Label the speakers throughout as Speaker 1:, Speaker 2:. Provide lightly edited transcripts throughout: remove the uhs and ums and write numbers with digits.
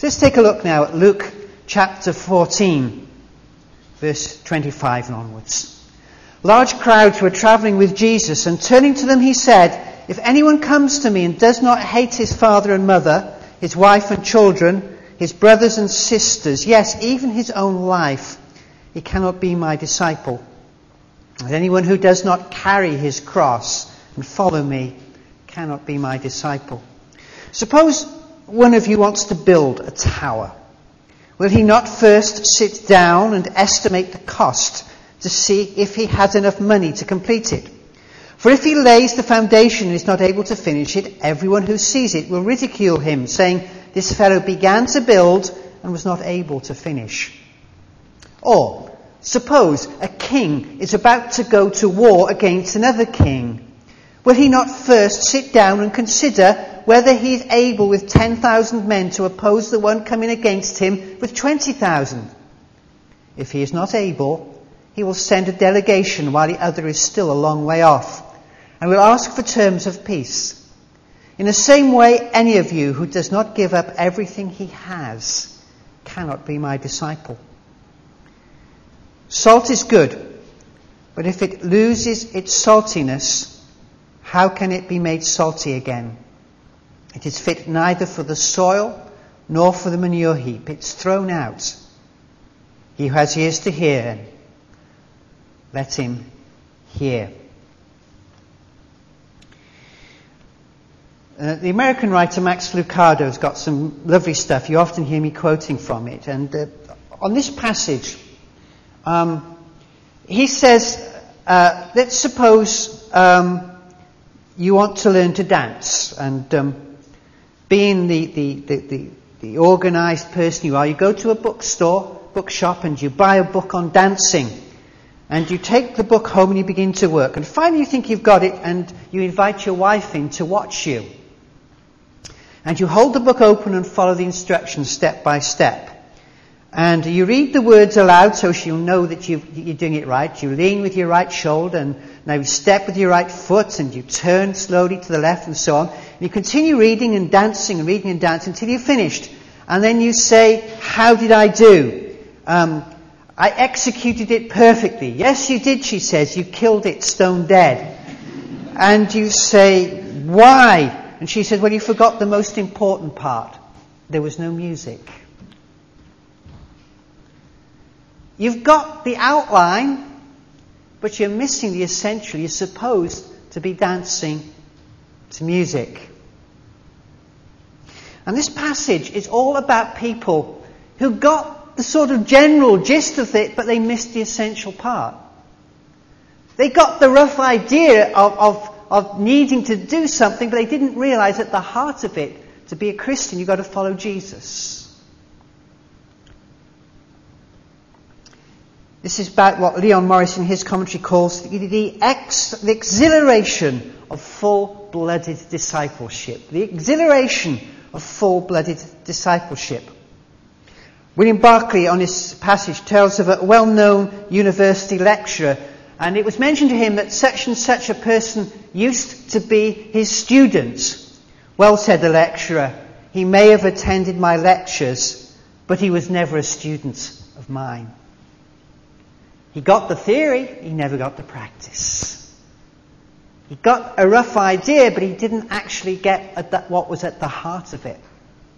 Speaker 1: Let's take a look now at Luke chapter 14, verse 25 and onwards. Large crowds were travelling with Jesus, and turning to them he said, "If anyone comes to me and does not hate his father and mother, his wife and children, his brothers and sisters, yes, even his own life, he cannot be my disciple. And anyone who does not carry his cross and follow me cannot be my disciple." Suppose one of you wants to build a tower. Will he not first sit down and estimate the cost to see if he has enough money to complete it? For if he lays the foundation and is not able to finish it, everyone who sees it will ridicule him, saying, "This fellow began to build and was not able to finish." Or, suppose a king is about to go to war against another king. Will he not first sit down and consider whether he is able with 10,000 men to oppose the one coming against him with 20,000? If he is not able, he will send a delegation while the other is still a long way off, and will ask for terms of peace. In the same way, any of you who does not give up everything he has cannot be my disciple. Salt is good, but if it loses its saltiness, how can it be made salty again? It is fit neither for the soil nor for the manure heap. It's thrown out. He who has ears to hear, let him hear. The American writer Max Lucado has got some lovely stuff. You often hear me quoting from it. And on this passage, he says, let's suppose you want to learn to dance. And being the organised person you are, you go to a bookshop, and you buy a book on dancing. And you take the book home and you begin to work. And finally you think you've got it, and you invite your wife in to watch you. And you hold the book open and follow the instructions step by step. And you read the words aloud so she'll know that you're doing it right. You lean with your right shoulder, and now you step with your right foot, and you turn slowly to the left, and so on. And you continue reading and dancing and reading and dancing until you're finished. And then you say, "How did I do? I executed it perfectly." "Yes, you did," she says. "You killed it stone dead." And you say, "Why?" And she says, "Well, you forgot the most important part. There was no music." You've got the outline, but you're missing the essential. You're supposed to be dancing to music. And this passage is all about people who got the sort of general gist of it, but they missed the essential part. They got the rough idea of needing to do something, but they didn't realise at the heart of it, to be a Christian, you've got to follow Jesus. This is about what Leon Morris in his commentary calls the exhilaration of full-blooded discipleship. The exhilaration of full-blooded discipleship. William Barclay, on this passage, tells of a well-known university lecturer, and it was mentioned to him that such and such a person used to be his student. "Well," said the lecturer, "he may have attended my lectures, but he was never a student of mine." He got the theory, he never got the practice. He got a rough idea, but he didn't actually get at what was at the heart of it.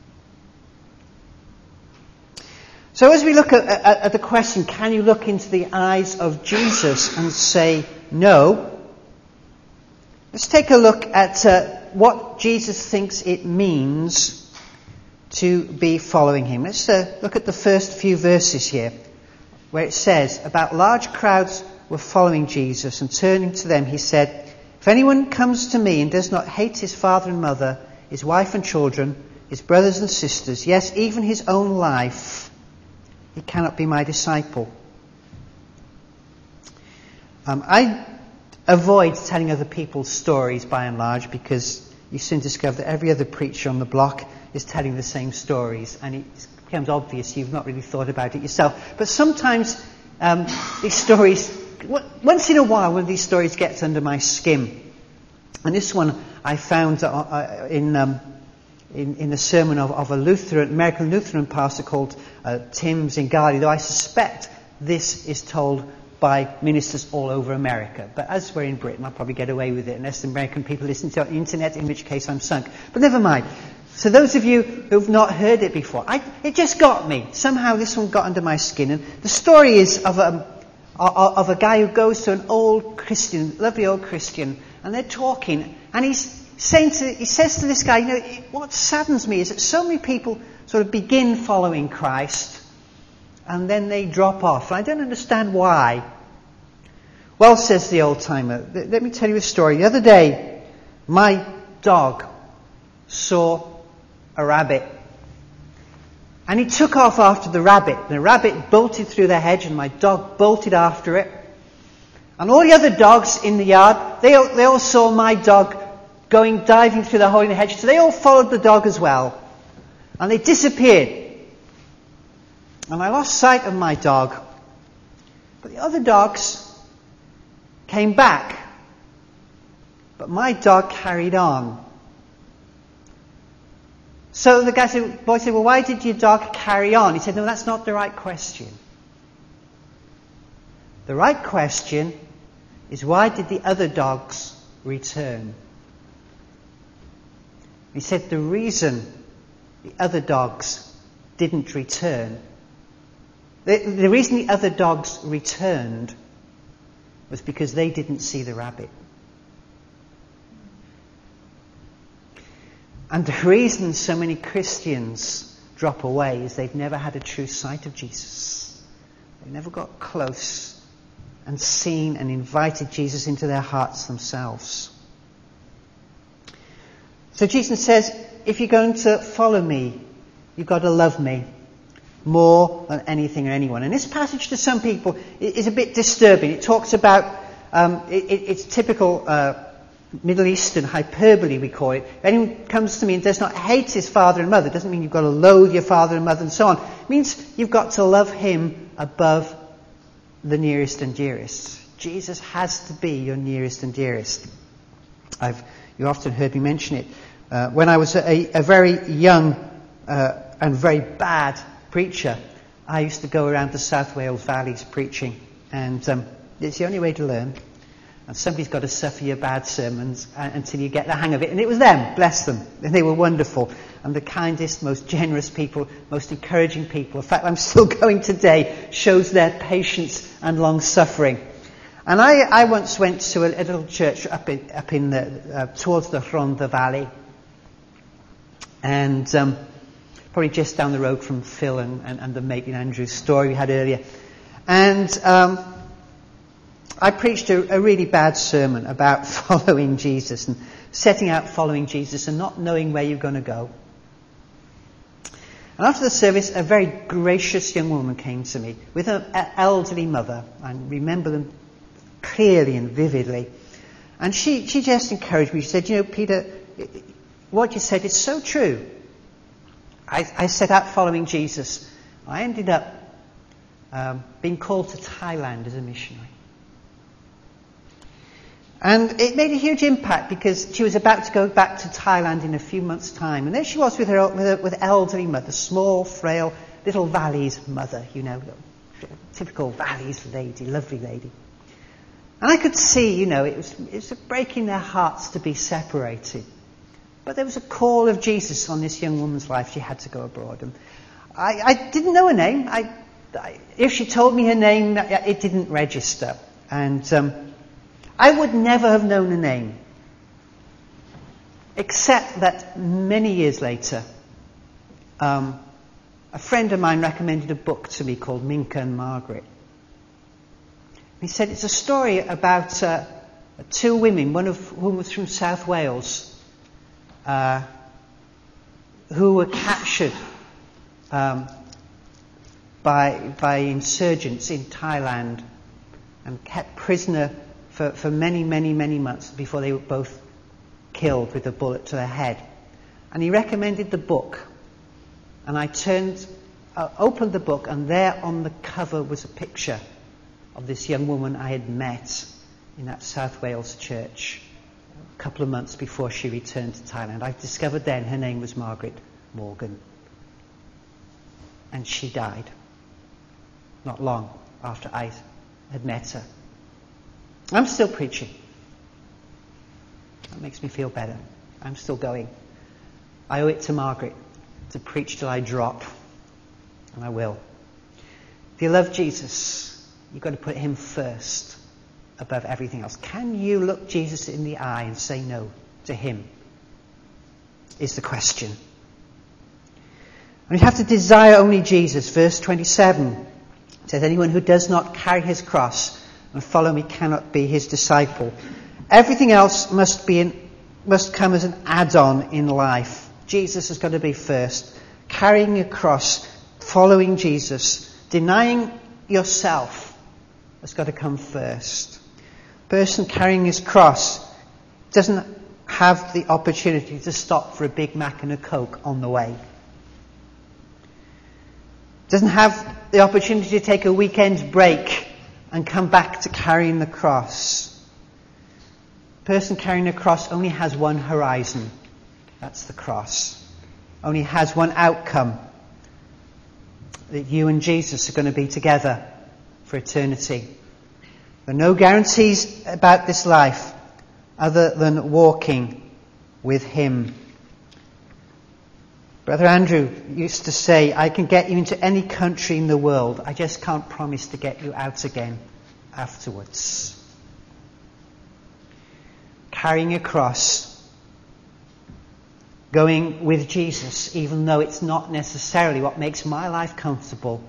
Speaker 1: So as we look at the question, can you look into the eyes of Jesus and say no? Let's take a look at what Jesus thinks it means to be following him. Let's look at the first few verses here, where it says, about large crowds were following Jesus, and turning to them he said, "If anyone comes to me and does not hate his father and mother, his wife and children, his brothers and sisters, yes, even his own life, he cannot be my disciple." I avoid telling other people's stories by and large, because you soon discover that every other preacher on the block is telling the same stories, and it becomes obvious you've not really thought about it yourself. But sometimes these stories, once in a while, one of these stories gets under my skin. And this one I found in in a sermon of a American Lutheran pastor called Tim Zingari, though I suspect this is told by ministers all over America. But as we're in Britain, I'll probably get away with it, unless the American people listen to it on the internet, in which case I'm sunk. But never mind. So those of you who've not heard it before, it just got me. Somehow this one got under my skin. And the story is of a guy who goes to an old Christian, lovely old Christian, and they're talking, and he says to this guy, what saddens me is that so many people sort of begin following Christ, and then they drop off. And I don't understand why. Well, says the old timer, let me tell you a story. The other day, my dog saw a rabbit. And he took off after the rabbit. The rabbit bolted through the hedge, and my dog bolted after it. And all the other dogs in the yard, they all saw my dog diving through the hole in the hedge, so they all followed the dog as well. And they disappeared. And I lost sight of my dog. But the other dogs came back. But my dog carried on. So the boy said, well, why did your dog carry on? He said, no, that's not the right question. The right question is, why did the other dogs return? He said the reason the other dogs didn't return, the reason the other dogs returned was because they didn't see the rabbit. And the reason so many Christians drop away is they've never had a true sight of Jesus. They never got close and seen and invited Jesus into their hearts themselves. So Jesus says, if you're going to follow me, you've got to love me more than anything or anyone. And this passage to some people is a bit disturbing. It talks about, it's typical Middle Eastern hyperbole, we call it. If anyone comes to me and does not hate his father and mother, it doesn't mean you've got to loathe your father and mother and so on. It means you've got to love him above the nearest and dearest. Jesus has to be your nearest and dearest. You often heard me mention it. When I was a very young and very bad preacher, I used to go around the South Wales valleys preaching, and it's the only way to learn. And somebody's got to suffer your bad sermons until you get the hang of it. And it was them, bless them. And they were wonderful. And the kindest, most generous people, most encouraging people. In fact, I'm still going today, shows their patience and long suffering. And I once went to a little church up in the towards the Rhondda Valley, and probably just down the road from Phil and the Maitland Andrews story we had earlier. And I preached a really bad sermon about following Jesus and setting out following Jesus and not knowing where you're going to go. And after the service, a very gracious young woman came to me with an elderly mother. I remember them clearly and vividly. And she just encouraged me. She said, Peter, what you said is so true. I set out following Jesus. I ended up being called to Thailand as a missionary. And it made a huge impact because she was about to go back to Thailand in a few months' time. And there she was with her elderly mother, small, frail, little Valleys mother, typical Valleys lady, lovely lady. And I could see, it was breaking their hearts to be separated. But there was a call of Jesus on this young woman's life. She had to go abroad. And I didn't know her name. If she told me her name, it didn't register. And I would never have known her name, except that many years later, a friend of mine recommended a book to me called Minka and Margaret. He said it's a story about two women, one of whom was from South Wales, who were captured by insurgents in Thailand and kept prisoner for many, many, many months before they were both killed with a bullet to their head. And he recommended the book. And I opened the book, and there on the cover was a picture of this young woman I had met in that South Wales church. a couple of months before she returned to Thailand. I discovered then her name was Margaret Morgan. And she died not long after I had met her. I'm still preaching. That makes me feel better. I'm still going. I owe it to Margaret to preach till I drop. And I will. If you love Jesus, you've got to put him first above everything else. Can you look Jesus in the eye and say no to him? Is the question. And you have to desire only Jesus. Verse 27 says, anyone who does not carry his cross and follow me cannot be his disciple. Everything else must come as an add-on in life. Jesus has got to be first. Carrying a cross, following Jesus, denying yourself has got to come first. A person carrying his cross doesn't have the opportunity to stop for a Big Mac and a Coke on the way. Doesn't have the opportunity to take a weekend break and come back to carrying the cross. A person carrying a cross only has one horizon. That's the cross. Only has one outcome. That you and Jesus are going to be together for eternity. There are no guarantees about this life other than walking with him. Brother Andrew used to say, I can get you into any country in the world. I just can't promise to get you out again afterwards. Carrying a cross, going with Jesus, even though it's not necessarily what makes my life comfortable,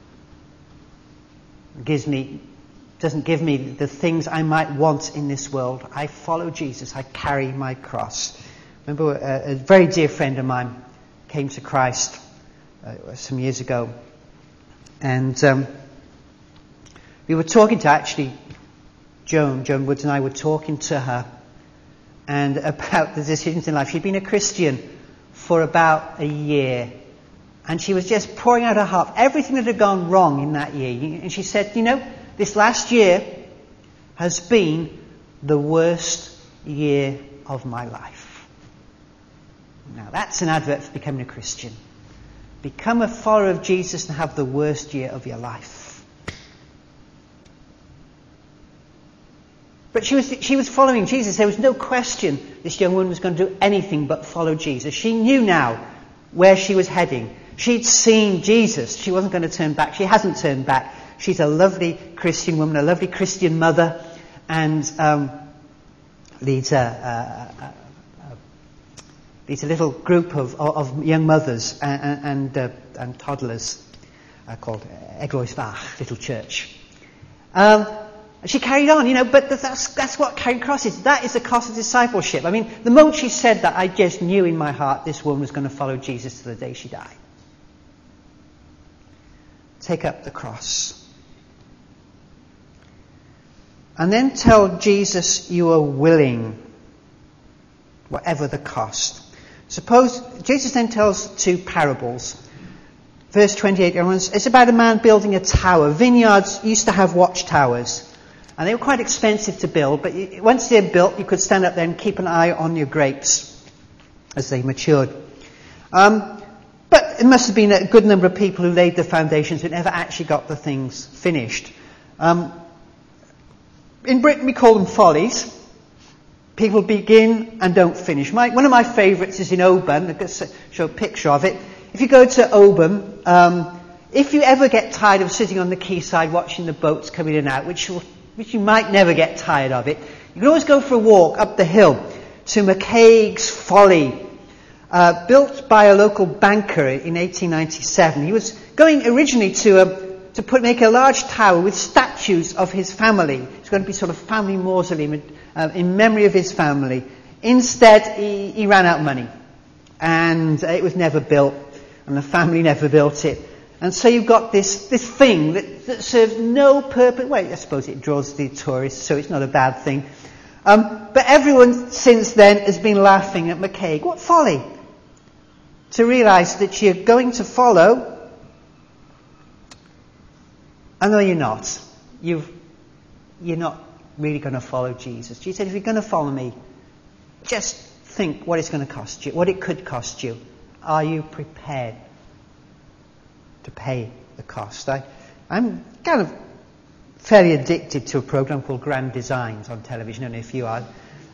Speaker 1: doesn't give me the things I might want in this world. I follow Jesus. I carry my cross. Remember a very dear friend of mine came to Christ some years ago, and we were talking to actually Joan Woods and I were talking to her and about the decisions in life. She'd been a Christian for about a year, and she was just pouring out her heart, everything that had gone wrong in that year. And she said, this last year has been the worst year of my life. Now that's an advert for becoming a Christian. Become a follower of Jesus and have the worst year of your life. But she was following Jesus. There was no question this young woman was going to do anything but follow Jesus. She knew now where she was heading. She'd seen Jesus. She wasn't going to turn back. She hasn't turned back. She's a lovely Christian woman, a lovely Christian mother, and leads a little group of young mothers and toddlers called Eglosbach, little church. She carried on, but that's what carrying cross is. That is the cost of discipleship. I mean, the moment she said that, I just knew in my heart this woman was going to follow Jesus to the day she died. Take up the cross. And then tell Jesus you are willing, whatever the cost. Suppose, Jesus then tells two parables. Verse 28, it's about a man building a tower. Vineyards used to have watchtowers. And they were quite expensive to build, but once they're built, you could stand up there and keep an eye on your grapes as they matured. But it must have been a good number of people who laid the foundations but never actually got the things finished. In Britain, we call them follies. People begin and don't finish. One of my favourites is in Oban. I'll just show a picture of it. If you go to Oban, if you ever get tired of sitting on the quayside watching the boats come in and out, which you might never get tired of it, you can always go for a walk up the hill to McCaig's Folly, built by a local banker in 1897. He was going originally to make a large tower with statues of his family. It's going to be sort of family mausoleum in memory of his family. Instead, he ran out of money, and it was never built, and the family never built it. And so you've got this thing that serves no purpose. Well, I suppose it draws the tourists, so it's not a bad thing. But everyone since then has been laughing at McCaig. What folly! To realise that you're going to follow, and no, you're not. You're not really going to follow Jesus. Jesus said, if you're going to follow me, just think what it's going to cost you, what it could cost you. Are you prepared to pay the cost? I'm kind of fairly addicted to a program called Grand Designs on television. I don't know if you are.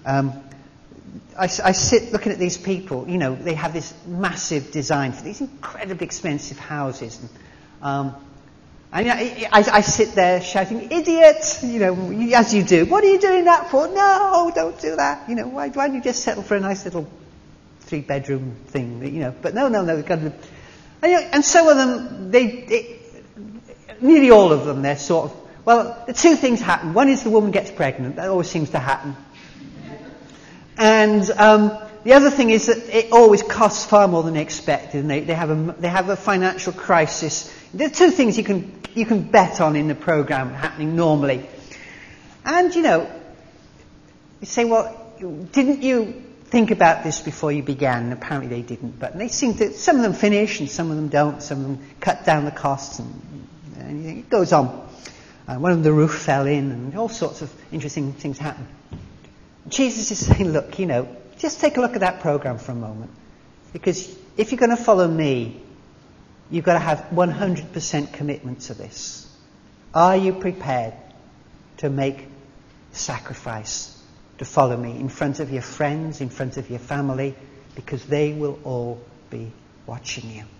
Speaker 1: I sit looking at these people. You know, they have this massive design for these incredibly expensive houses. And I sit there shouting, "Idiot!" You know, as you do. What are you doing that for? No, don't do that. You know, why don't you just settle for a nice little 3-bedroom thing? You know, but no. And some of them, nearly all of them, they're sort of. Well, the two things happen. One is the woman gets pregnant. That always seems to happen. And the other thing is that it always costs far more than they expected, and they have a financial crisis. There are two things you can bet on in the program happening normally. And you know, you say, well, didn't you think about this before you began? And apparently they didn't. But they seem to. Some of them finish, and some of them don't. Some of them cut down the costs, and it goes on. One of them, the roof fell in, and all sorts of interesting things happen. Jesus is saying, look, you know, just take a look at that program for a moment. Because if you're going to follow me, you've got to have 100% commitment to this. Are you prepared to make sacrifice to follow me in front of your friends, in front of your family? Because they will all be watching you.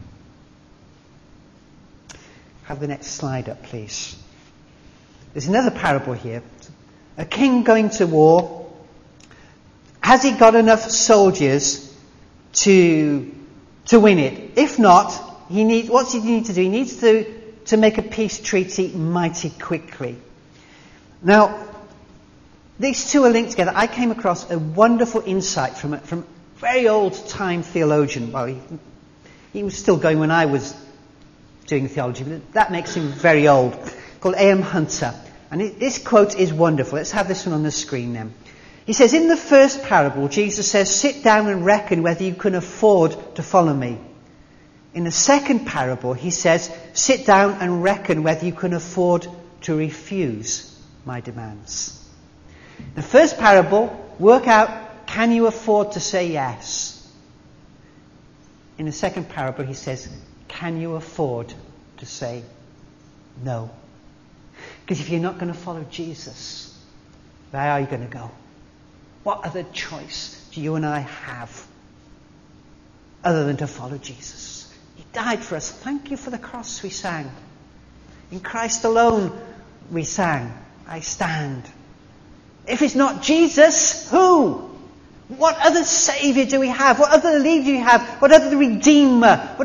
Speaker 1: Have the next slide up, please. There's another parable here. A king going to war. Has he got enough soldiers to win it? If not, what's he need to do? He needs to make a peace treaty mighty quickly. Now, these two are linked together. I came across a wonderful insight from a very old-time theologian. Well, he was still going when I was doing theology, but that makes him very old, called A.M. Hunter. And this quote is wonderful. Let's have this one on the screen then. He says, in the first parable, Jesus says, sit down and reckon whether you can afford to follow me. In the second parable, he says, sit down and reckon whether you can afford to refuse my demands. The first parable, work out, can you afford to say yes? In the second parable, he says, can you afford to say no? Because if you're not going to follow Jesus, where are you going to go? What other choice do you and I have other than to follow Jesus? He died for us. Thank you for the cross, we sang. In Christ alone, we sang, I stand. If it's not Jesus, who? What other Saviour do we have? What other leader do we have? What other Redeemer? What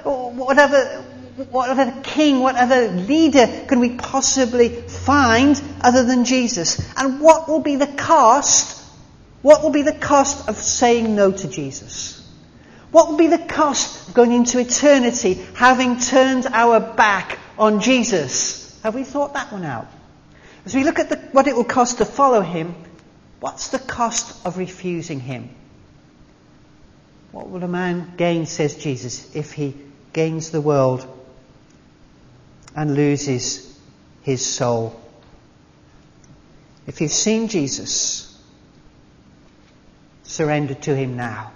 Speaker 1: other king, what other leader can we possibly find other than Jesus? And what will be the cost? What will be the cost of saying no to Jesus? What will be the cost of going into eternity having turned our back on Jesus? Have we thought that one out? As we look at what it will cost to follow him, what's the cost of refusing him? What will a man gain, says Jesus, if he gains the world and loses his soul? If you've seen Jesus, surrender to him now.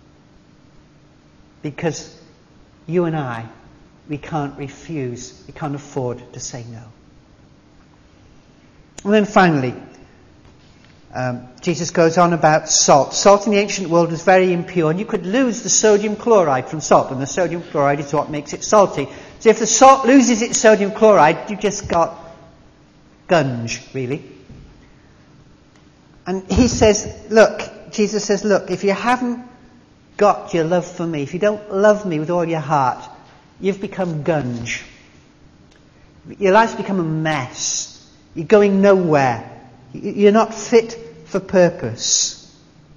Speaker 1: Because you and I, we can't refuse, we can't afford to say no. And then finally, Jesus goes on about salt. Salt in the ancient world was very impure, and you could lose the sodium chloride from salt, and the sodium chloride is what makes it salty. So if the salt loses its sodium chloride, you've just got gunge, really. And he says, Jesus says, look, if you haven't got your love for me, if you don't love me with all your heart, you've become gunge. Your life's become a mess. You're going nowhere. You're not fit for purpose.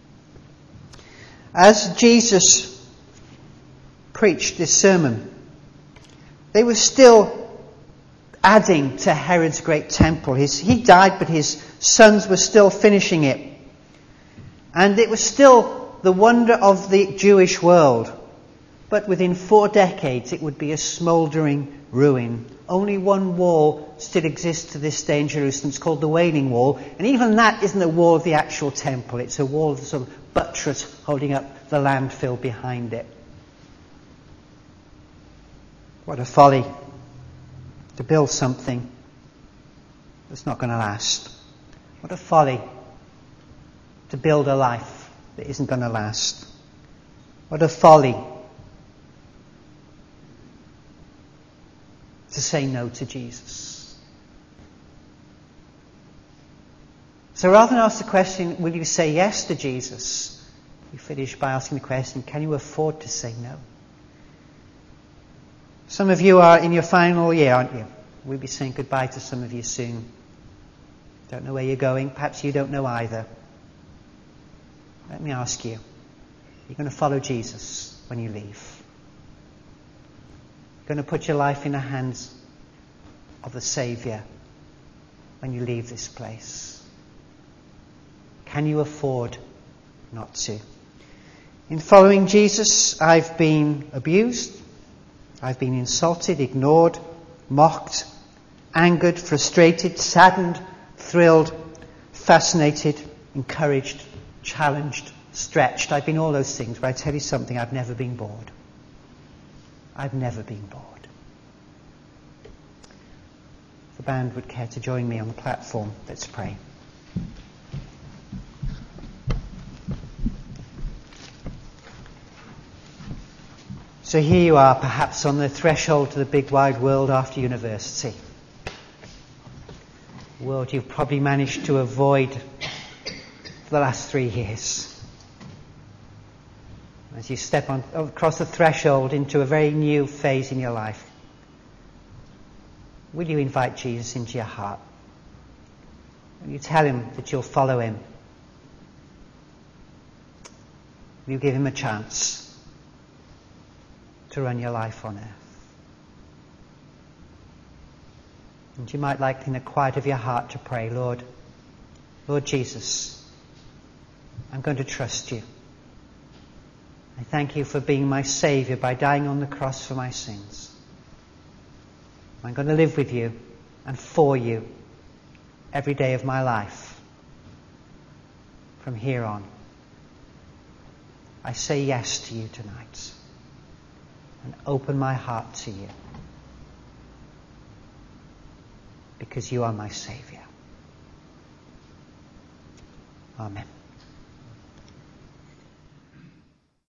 Speaker 1: As Jesus preached this sermon, they were still adding to Herod's great temple. He died, but his sons were still finishing it. And it was still the wonder of the Jewish world. but within 4 decades it would be a smouldering ruin. Only one wall still exists to this day in Jerusalem. It's called the Wailing Wall. And even that isn't a wall of the actual temple. It's a wall of the sort of buttress holding up the landfill behind it. What a folly to build something that's not going to last. What a folly to build a life that isn't going to last. What a folly to say no to Jesus. So rather than ask the question, will you say yes to Jesus? You finish by asking the question, can you afford to say no? Some of you are in your final year, aren't you? We'll be saying goodbye to some of you soon. Don't know where you're going. Perhaps you don't know either. Let me ask you, you're going to follow Jesus when you leave. You're going to put your life in the hands of the Saviour when you leave this place. Can you afford not to? In following Jesus, I've been abused. I've been insulted, ignored, mocked, angered, frustrated, saddened, thrilled, fascinated, encouraged, challenged, stretched. I've been all those things, but I tell you something, I've never been bored. I've never been bored. If the band would care to join me on the platform, let's pray. So here you are, perhaps on the threshold to the big wide world after university. A world you've probably managed to avoid for the last 3 years. As you step across the threshold into a very new phase in your life, will you invite Jesus into your heart? Will you tell him that you'll follow him? Will you give him a chance to run your life on earth? And you might like in the quiet of your heart to pray, Lord Jesus, I'm going to trust you. I thank you for being my Saviour by dying on the cross for my sins. I'm going to live with you and for you every day of my life from here on. I say yes to you tonight and open my heart to you because you are my Saviour. Amen.